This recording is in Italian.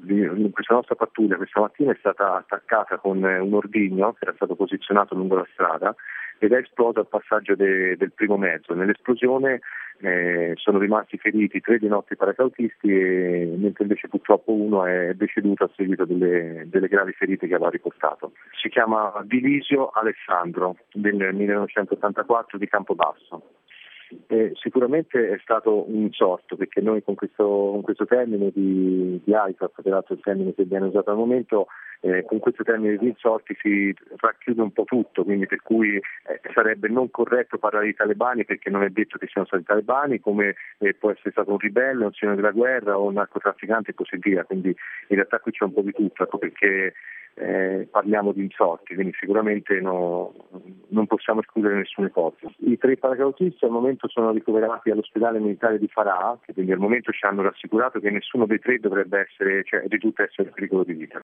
questa nostra pattuglia questa mattina è stata attaccata con un ordigno che era stato posizionato lungo la strada ed è esploso al passaggio del primo mezzo. Nell'esplosione sono rimasti feriti 3 dei nostri paracautisti, mentre invece purtroppo uno è deceduto a seguito delle gravi ferite che aveva riportato. Si chiama Dilisio Alessandro, del 1984 di Campobasso. Sicuramente è stato un insorto, perché noi con questo termine di ISAF, peraltro il termine che viene usato al momento, con questo termine di insorti si racchiude un po' tutto, quindi per cui sarebbe non corretto parlare di talebani, perché non è detto che siano stati talebani, come può essere stato un ribelle, un signore della guerra o un narcotrafficante e così via, quindi in realtà qui c'è un po' di tutto, ecco perché parliamo di insorti, quindi sicuramente non possiamo escludere nessuna ipotesi. I 3 paracautisti al momento sono ricoverati all'ospedale militare di Farah, che quindi al momento ci hanno rassicurato che nessuno dei 3 dovrebbe essere, risulta essere in pericolo di vita.